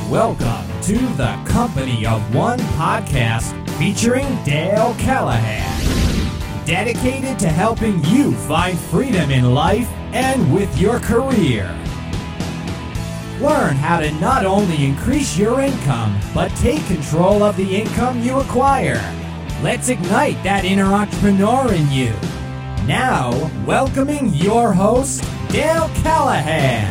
Welcome to the Company of One podcast featuring Dale Callahan. Dedicated to helping you find freedom in life and with your career. Learn how to not only increase your income, but take control of the income you acquire. Let's ignite that inner entrepreneur in you. Now, welcoming your host, Dale Callahan.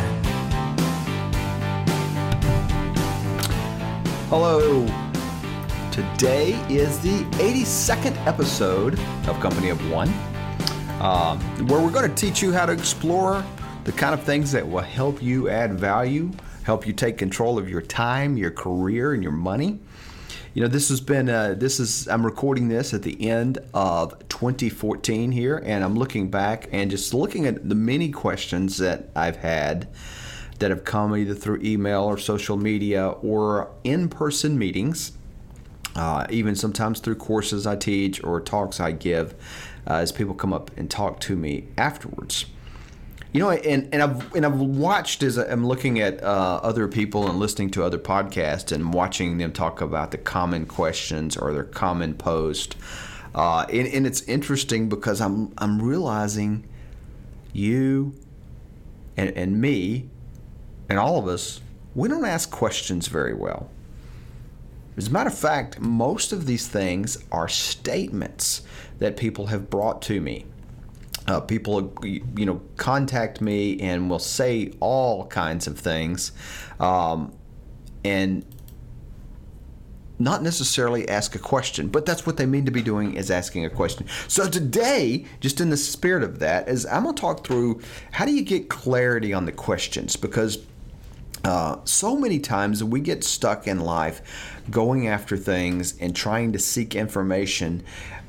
Hello. Today is the 82nd episode of Company of One, where we're going to teach you how to explore the kind of things that will help you add value, help you take control of your time, your career, and your money. You know, I'm recording this at the end of 2014 here, and I'm looking back and just looking at the many questions that I've had that have come either through email or social media or in-person meetings, even sometimes through courses I teach or talks I give, as people come up and talk to me afterwards. You know, and I've watched as I'm looking at other people and listening to other podcasts and watching them talk about the common questions or their common post, and it's interesting because I'm realizing you and me and all of us, we don't ask questions very well. As a matter of fact, most of these things are statements that people have brought to me. People, contact me and will say all kinds of things, and not necessarily ask a question, but that's what they mean to be doing, is asking a question. So today, just in the spirit of that, is I'm going to talk through how do you get clarity on the questions, because so many times we get stuck in life going after things and trying to seek information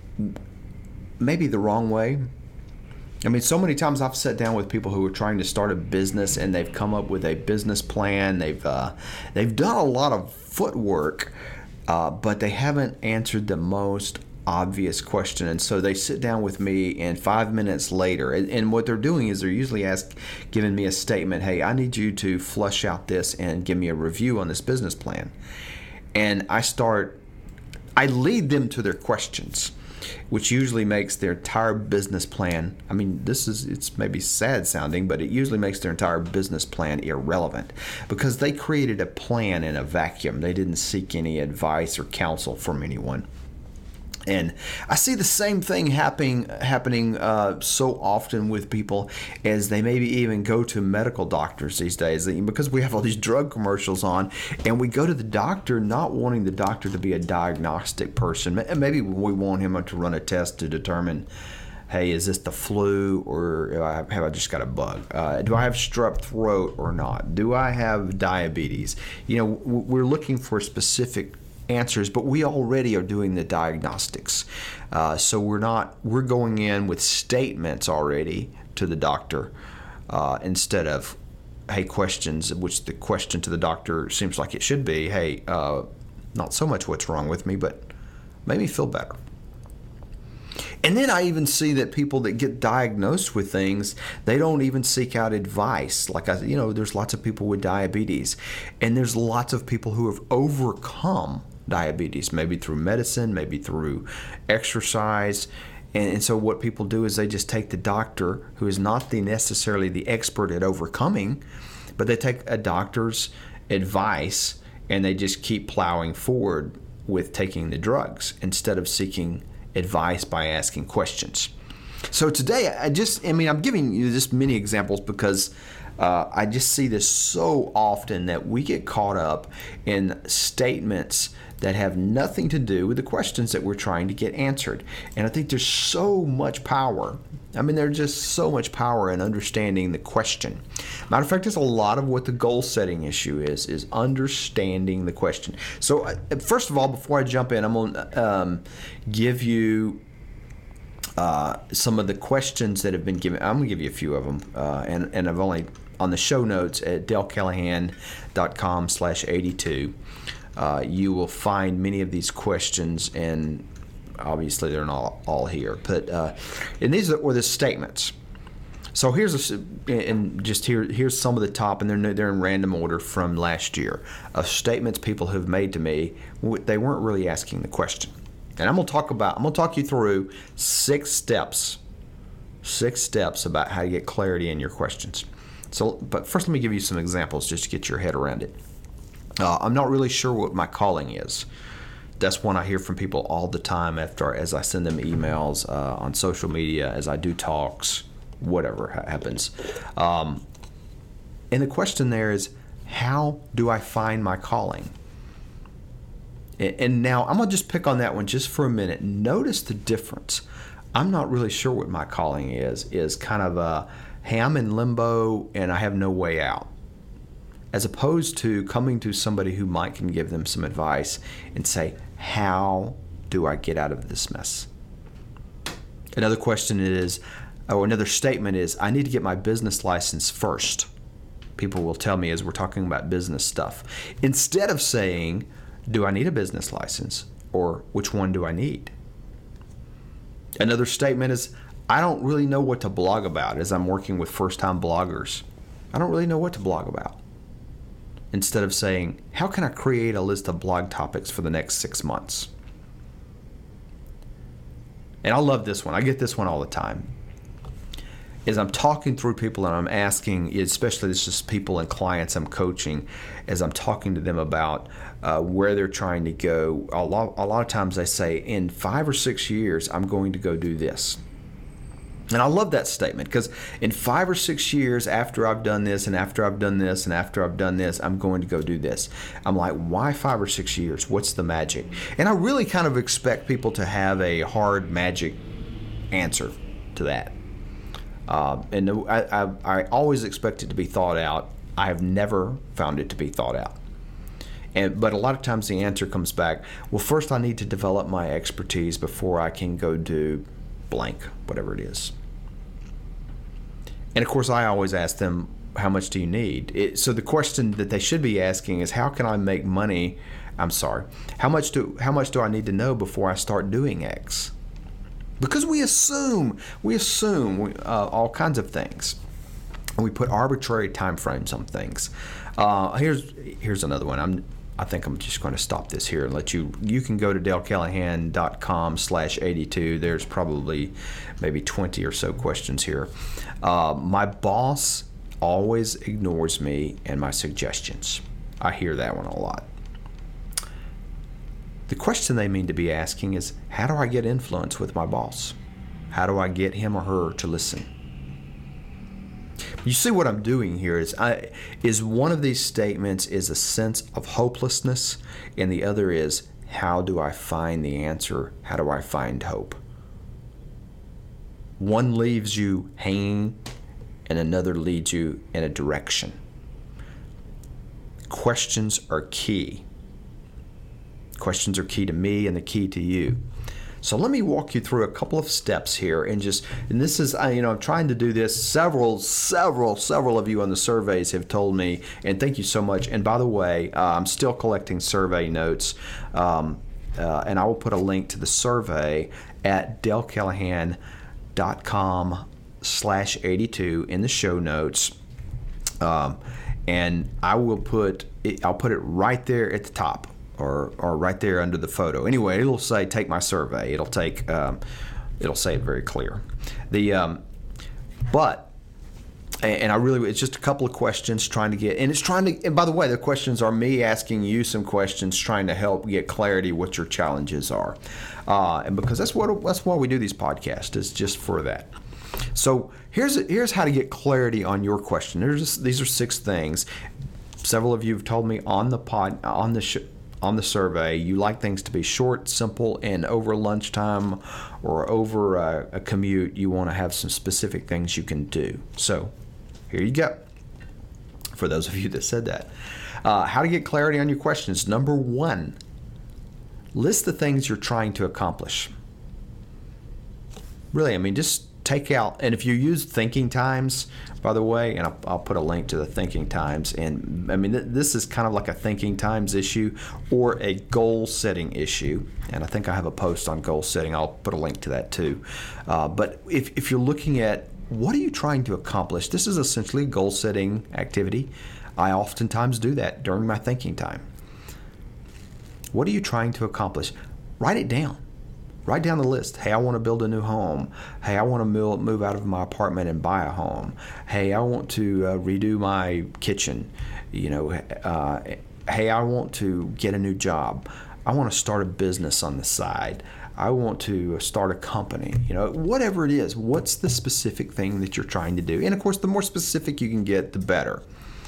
maybe the wrong way. I mean, so many times I've sat down with people who are trying to start a business and they've come up with a business plan. They've done a lot of footwork, but they haven't answered the most obvious question. And so they sit down with me, and 5 minutes later, and what they're doing is they're usually giving me a statement, hey, I need you to flush out this and give me a review on this business plan. And I lead them to their questions, which usually makes their entire business plan, I mean, it's maybe sad sounding, but it usually makes their entire business plan irrelevant because they created a plan in a vacuum. They didn't seek any advice or counsel from anyone. And I see the same thing happening so often with people as they maybe even go to medical doctors these days, because we have all these drug commercials on, and we go to the doctor not wanting the doctor to be a diagnostic person. Maybe we want him to run a test to determine, hey, is this the flu, or have I just got a bug? Do I have strep throat or not? Do I have diabetes? You know, we're looking for specific answers, but we already are doing the diagnostics. So we're going in with statements already to the doctor instead of, hey, questions, which the question to the doctor seems like it should be, hey, not so much what's wrong with me, but make me feel better. And then I even see that people that get diagnosed with things, they don't even seek out advice. There's lots of people with diabetes, and there's lots of people who have overcome diabetes, maybe through medicine, maybe through exercise. And so what people do is they just take the doctor, who is not necessarily the expert at overcoming, but they take a doctor's advice and they just keep plowing forward with taking the drugs instead of seeking advice by asking questions. So today, I'm giving you just many examples because I just see this so often that we get caught up in statements that have nothing to do with the questions that we're trying to get answered. And I think there's so much power. There's just so much power in understanding the question. Matter of fact, it's a lot of what the goal setting issue is understanding the question. So first of all, before I jump in, I'm going to give you some of the questions that have been given. I'm going to give you a few of them. And I've only, on the show notes at dalecallahan.com/82, you will find many of these questions, and obviously they're not all here. But and these were the statements. So here's some of the top, and they're in random order from last year of statements people have made to me. They weren't really asking the question, and I'm gonna talk you through 6 steps about how to get clarity in your questions. So, but first, let me give you some examples just to get your head around it. I'm not really sure what my calling is. That's one I hear from people all the time as I send them emails on social media, as I do talks, whatever happens. And the question there is, how do I find my calling? And now I'm going to just pick on that one just for a minute. Notice the difference. I'm not really sure what my calling is kind of a, hey, I'm in limbo and I have no way out. As opposed to coming to somebody who can give them some advice and say, how do I get out of this mess? Another statement is, I need to get my business license first. People will tell me as we're talking about business stuff. Instead of saying, do I need a business license? Or which one do I need? Another statement is, I don't really know what to blog about as I'm working with first-time bloggers. I don't really know what to blog about. Instead of saying, how can I create a list of blog topics for the next 6 months? And I love this one. I get this one all the time. As I'm talking through people and I'm asking, especially this is people and clients I'm coaching, as I'm talking to them about where they're trying to go, a lot of times they say, in 5 or 6 years, I'm going to go do this. And I love that statement because in 5 or 6 years after I've done this and after I've done this and after I've done this, I'm going to go do this. I'm like, why 5 or 6 years? What's the magic? And I really kind of expect people to have a hard magic answer to that. And I always expect it to be thought out. I have never found it to be thought out. But a lot of times the answer comes back, well, first I need to develop my expertise before I can go do blank, whatever it is. And of course, I always ask them, how much do you need? So the question that they should be asking is, how can I make money? I'm sorry. How much do I need to know before I start doing X? Because we assume all kinds of things. We put arbitrary time frames on things. Here's another one. I think I'm just going to stop this here and let you can go to dalecallahan.com/82. There's probably maybe 20 or so questions here. My boss always ignores me and my suggestions. I hear that one a lot. The question they mean to be asking is, how do I get influence with my boss? How do I get him or her to listen? You see what I'm doing here is one of these statements is a sense of hopelessness, and the other is, how do I find the answer? How do I find hope? One leaves you hanging, and another leads you in a direction. Questions are key. Questions are key to me and the key to you. So let me walk you through a couple of steps here, and this is, I'm trying to do this. Several of you on the surveys have told me, and thank you so much. And by the way, I'm still collecting survey notes, and I will put a link to the survey at dalecallahan.com/82 in the show notes, and I'll put it right there at the top. Or right there under the photo. Anyway, it'll say take my survey. It'll say it very clear. And it's just a couple of questions trying to get, and by the way, the questions are me asking you some questions trying to help get clarity what your challenges are. And because that's why we do these podcasts, is just for that. So here's how to get clarity on your question. These are 6 things. Several of you have told me on the survey, you like things to be short, simple, and over lunchtime or over a commute, you want to have some specific things you can do. So here you go. For those of you that said that. How to get clarity on your questions. Number 1, list the things you're trying to accomplish. Really, just take out, and if you use Thinking Times, by the way, and I'll put a link to the Thinking Times, and this is kind of like a Thinking Times issue or a goal setting issue, and I think I have a post on goal setting. I'll put a link to that too. But if you're looking at what are you trying to accomplish? This is essentially a goal-setting activity. I oftentimes do that during my thinking time. What are you trying to accomplish? Write it down. Write down the list. Hey, I want to build a new home. Hey, I want to move out of my apartment and buy a home. Hey, I want to redo my kitchen. Hey, I want to get a new job. I want to start a business on the side. I want to start a company. Whatever it is, what's the specific thing that you're trying to do? And of course, the more specific you can get, the better.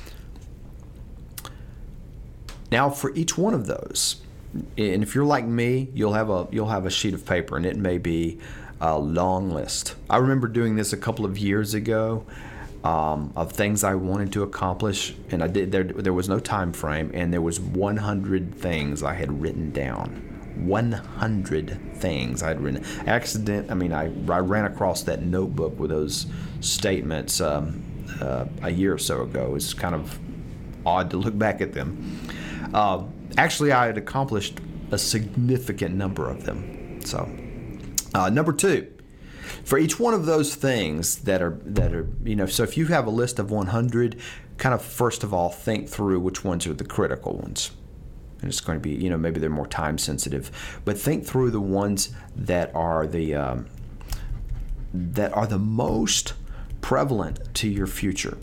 Now, for each one of those, and if you're like me, you'll have a sheet of paper, and it may be a long list. I remember doing this a couple of years ago of things I wanted to accomplish, and I did. There was no time frame, and there was 100 things I had written down. 100 things I had written. I ran across that notebook with those statements a year or so ago. It's kind of odd to look back at them. Actually, I had accomplished a significant number of them. So, number 2, for each one of those things that are, so if you have a list of 100, kind of first of all think through which ones are the critical ones. And it's going to be, maybe they're more time sensitive, but think through the ones that are the most prevalent to your future.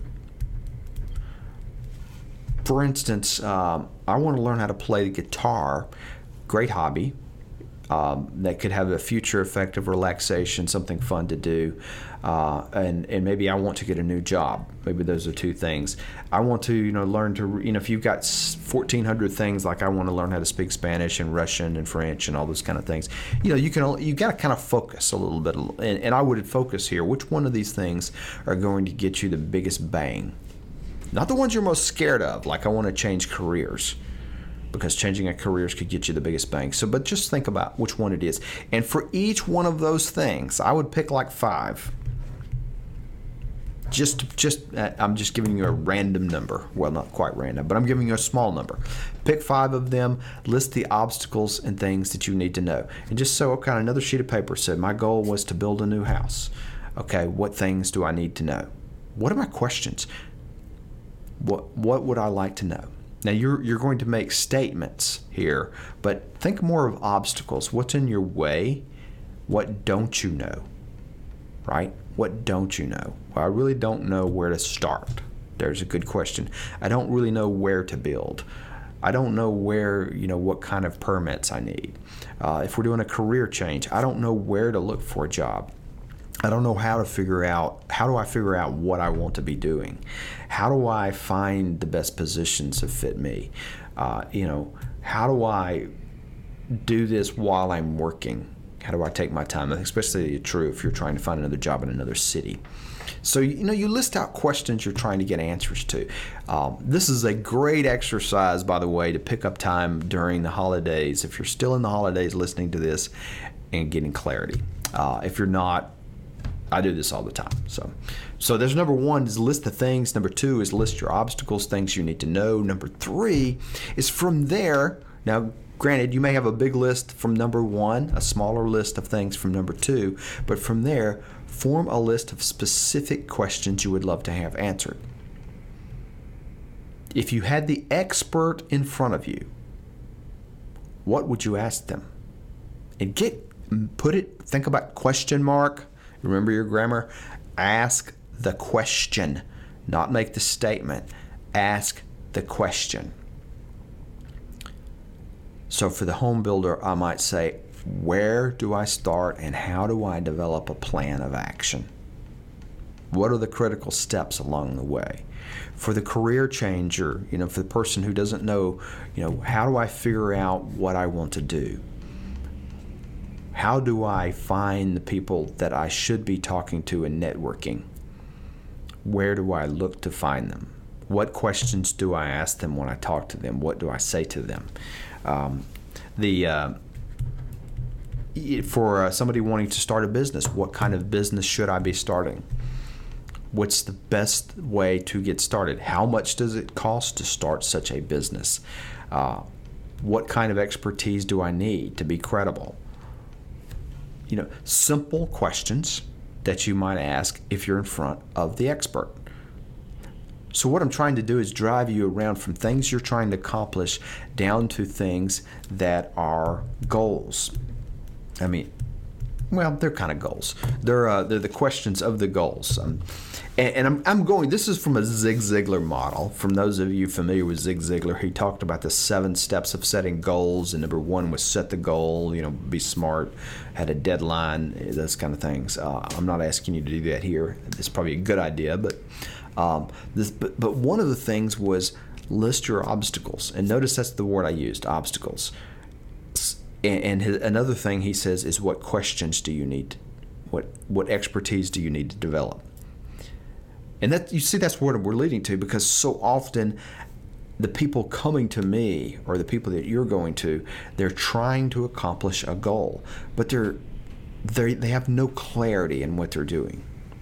For instance, I want to learn how to play the guitar. Great hobby. That could have a future effect of relaxation, something fun to do. And maybe I want to get a new job. Maybe those are 2 things. I want to, learn to, if you've got 1,400 things, like I want to learn how to speak Spanish and Russian and French and all those kind of things. You got to kind of focus a little bit. And I would focus here. Which one of these things are going to get you the biggest bang? Not the ones you're most scared of, like I want to change careers, because changing a careers could get you the biggest bang. But just think about which one it is. And for each one of those things, I would pick like 5. I'm just giving you a random number. Well, not quite random, but I'm giving you a small number. Pick 5 of them, list the obstacles and things that you need to know. And just so, okay, another sheet of paper said, my goal was to build a new house. Okay, what things do I need to know? What are my questions? What would I like to know? Now, you're going to make statements here, but think more of obstacles. What's in your way? What don't you know? Right? What don't you know? Well, I really don't know where to start. There's a good question. I don't really know where to build. I don't know where, what kind of permits I need. If we're doing a career change, I don't know where to look for a job. I don't know how do I figure out what I want to be doing? How do I find the best positions that fit me? How do I do this while I'm working? How do I take my time? Especially true if you're trying to find another job in another city. So, you list out questions you're trying to get answers to. This is a great exercise, by the way, to pick up time during the holidays. If you're still in the holidays listening to this and getting clarity. If you're not, I do this all the time. So there's number 1 is list the things. Number 2 is list your obstacles, things you need to know. Number 3 is from there. Now, granted, you may have a big list from number 1, a smaller list of things from number 2, but from there, form a list of specific questions you would love to have answered. If you had the expert in front of you, what would you ask them? And think about question mark. Remember your grammar? Ask the question, not make the statement. Ask the question. So for the home builder, I might say, where do I start and how do I develop a plan of action? What are the critical steps along the way? For the career changer, for the person who doesn't know, how do I figure out what I want to do? How do I find the people that I should be talking to and networking? Where do I look to find them? What questions do I ask them when I talk to them? What do I say to them? For somebody wanting to start a business, what kind of business should I be starting? What's the best way to get started? How much does it cost to start such a business? What kind of expertise do I need to be credible? Simple questions that you might ask if you're in front of the expert. So what I'm trying to do is drive you around from things you're trying to accomplish down to things that are goals. I mean, well, they're kind of goals. They're the questions of the goals. I'm going, this is from a Zig Ziglar model. From those of you familiar with Zig Ziglar, he talked about the 7 steps of setting goals. And number 1 was set the goal, be smart, had a deadline, those kind of things. I'm not asking you to do that here. It's probably a good idea, but one of the things was list your obstacles. And notice that's the word I used, obstacles. And another thing he says is, what questions do you need? What expertise do you need to develop? And that, you see, that's what we're leading to, because so often the people coming to me, or the people that you're going to, they're trying to accomplish a goal, but they have no clarity in what they're doing.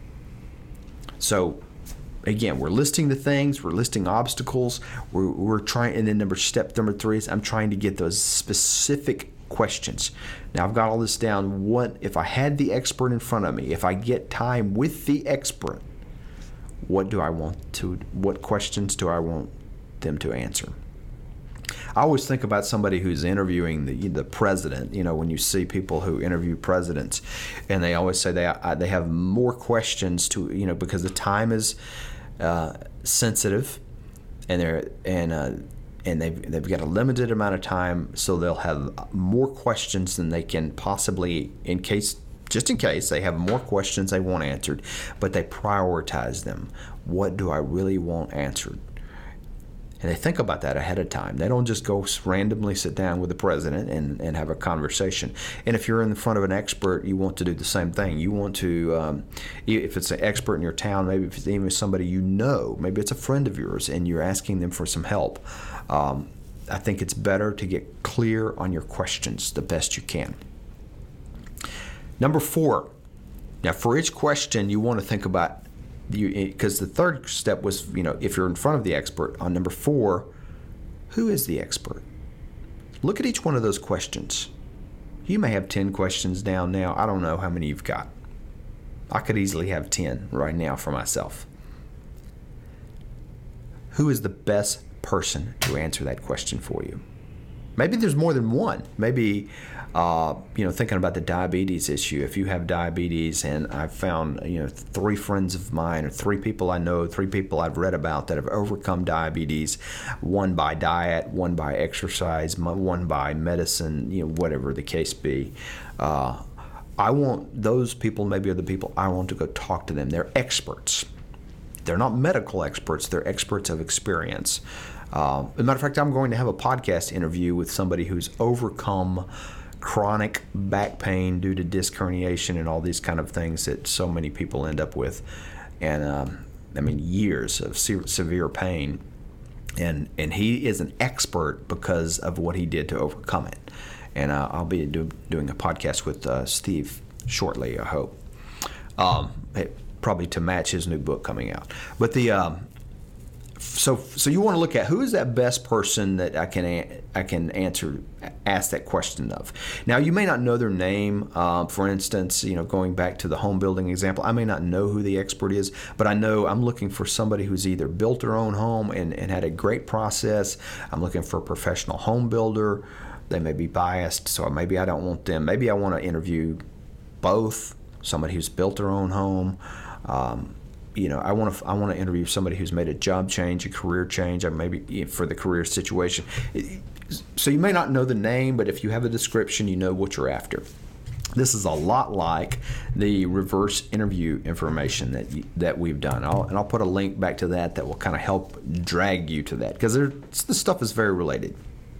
So again, we're listing the things, we're listing obstacles, we're trying, and then step number 3 is I'm trying to get those specific questions. Now I've got all this down. What if I had the expert in front of me? If I get time with the expert, what questions do I want them to answer? I always think about somebody who's interviewing the president. When you see people who interview presidents, and they always say they have more questions to, because the time is sensitive, and they've got a limited amount of time, so they'll have more questions than they can possibly, just in case they have more questions they want answered, but they prioritize them. What do I really want answered? And they think about that ahead of time. They don't just go randomly sit down with the president and have a conversation. And if you're in front of an expert, you want to do the same thing. You want to, if it's an expert in your town, maybe if it's even somebody maybe it's a friend of yours, and you're asking them for some help. I think it's better to get clear on your questions the best you can. Number 4, now for each question you want to think about, because the third step was, if you're in front of the expert. On number 4, who is the expert? Look at each one of those questions. You may have 10 questions down now. I don't know how many you've got. I could easily have 10 right now for myself. Who is the best person to answer that question for you? Maybe there's more than one. Maybe, thinking about the diabetes issue. If you have diabetes, and I've found, 3 friends of mine, or 3 people I know, 3 people I've read about that have overcome diabetes, one by diet, one by exercise, one by medicine, whatever the case be. I want those people, maybe are the people I want to go talk to them. They're experts. They're not medical experts. They're experts of experience. As a matter of fact, I'm going to have a podcast interview with somebody who's overcome chronic back pain due to disc herniation and all these kind of things that so many people end up with, and years of severe pain, and he is an expert because of what he did to overcome it. And I'll be doing a podcast with Steve shortly, I hope, probably to match his new book coming out. But So you want to look at who is that best person that I can ask that question of. Now, you may not know their name. For instance, going back to the home building example, I may not know who the expert is, but I know I'm looking for somebody who's either built their own home and had a great process. I'm looking for a professional home builder. They may be biased, so maybe I don't want them. Maybe I want to interview both, somebody who's built their own home. I want to interview somebody who's made a job change, a career change, or maybe for the career situation. So you may not know the name, but if you have a description, you know what you're after. This is a lot like the reverse interview information that we've done. I'll put a link back to that will kind of help drag you to that, because this stuff is very related.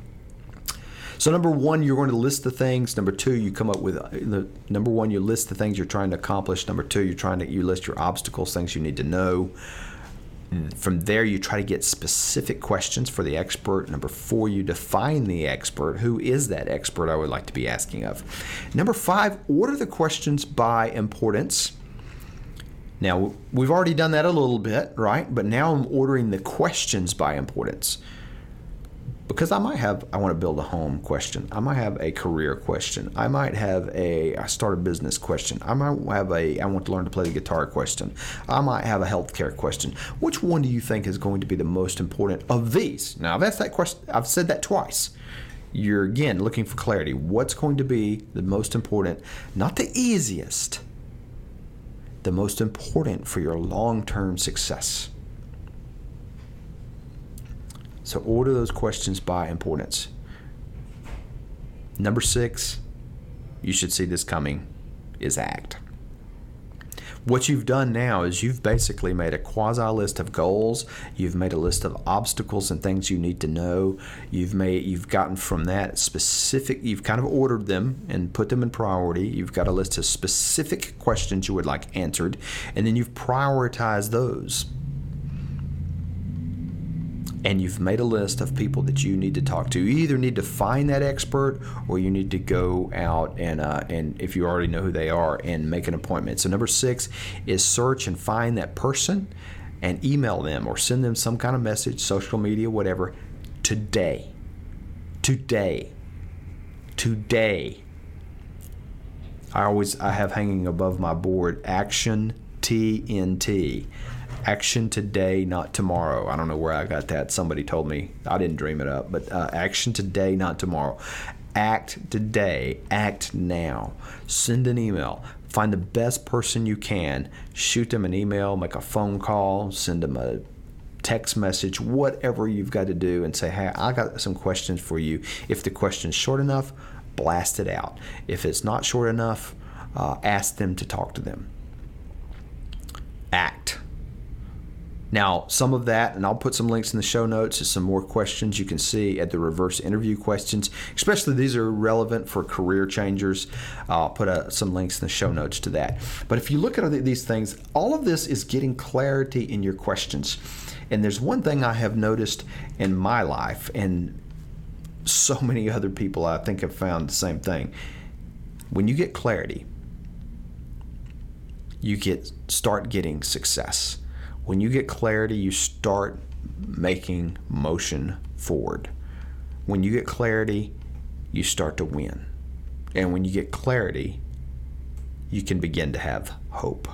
So number 1, you're going to list the things. Number 2, you come up with number 1, you list the things you're trying to accomplish. Number 2, you list your obstacles, things you need to know. From there, you try to get specific questions for the expert. Number 4, you define the expert. Who is that expert I would like to be asking of? Number 5, order the questions by importance. Now, we've already done that a little bit, right? But now I'm ordering the questions by importance. Because I want to build a home question. I might have a career question. I might have I start a business question. I might have I want to learn to play the guitar question. I might have a healthcare question. Which one do you think is going to be the most important of these? Now, that's that question. I've said that twice. You're, again, looking for clarity. What's going to be the most important, not the easiest, the most important for your long-term success? So order those questions by importance. Number 6, you should see this coming, is act. What you've done now is you've basically made a quasi list of goals. You've made a list of obstacles and things you need to know. You've gotten from that specific, you've kind of ordered them and put them in priority. You've got a list of specific questions you would like answered, and then you've prioritized those. And you've made a list of people that you need to talk to. You either need to find that expert, or you need to go out and if you already know who they are, and make an appointment. So number 6 is search and find that person and email them or send them some kind of message, social media, whatever, today. Today. I have hanging above my board action TNT. Action today, not tomorrow. I don't know where I got that. Somebody told me. I didn't dream it up. But action today, not tomorrow. Act today. Act now. Send an email. Find the best person you can. Shoot them an email. Make a phone call. Send them a text message. Whatever you've got to do, and say, hey, I got some questions for you. If the question's short enough, blast it out. If it's not short enough, ask them to talk to them. Act. Now, some of that, and I'll put some links in the show notes, is some more questions you can see at the reverse interview questions. Especially these are relevant for career changers. I'll put some links in the show notes to that. But if you look at these things, all of this is getting clarity in your questions. And there's one thing I have noticed in my life, and so many other people I think have found the same thing. When you get clarity, you start getting success. When you get clarity, you start making motion forward. When you get clarity, you start to win. And when you get clarity, you can begin to have hope.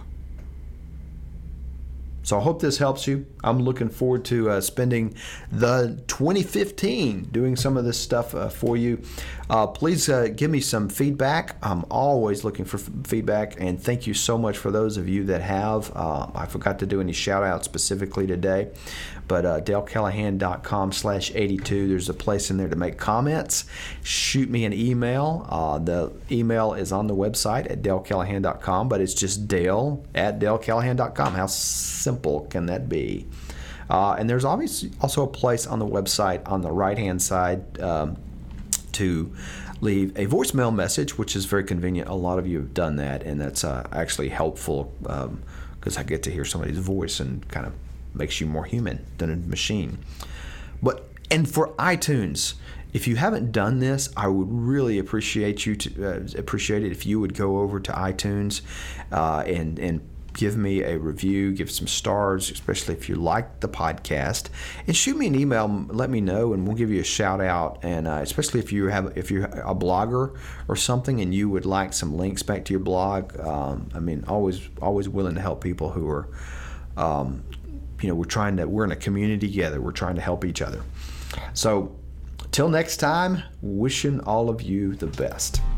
So I hope this helps you. I'm looking forward to spending the 2015 doing some of this stuff for you. Please give me some feedback. I'm always looking for feedback, and thank you so much for those of you that have. I forgot to do any shout outs specifically today, but DaleCallahan.com/82, there's a place in there to make comments. Shoot me an email. The email is on the website at DaleCallahan.com, but it's just Dale at DaleCallahan.com. How simple can that be? And there's obviously also a place on the website on the right-hand side to leave a voicemail message, which is very convenient. A lot of you have done that, and that's actually helpful because I get to hear somebody's voice and kind of makes you more human than a machine. And for iTunes, if you haven't done this, I would really appreciate it if you would go over to iTunes and give me a review, give some stars, especially if you like the podcast, and shoot me an email. Let me know, and we'll give you a shout out. And especially if you're a blogger or something, and you would like some links back to your blog. Always willing to help people who are, we're in a community together. We're trying to help each other. So, till next time, wishing all of you the best.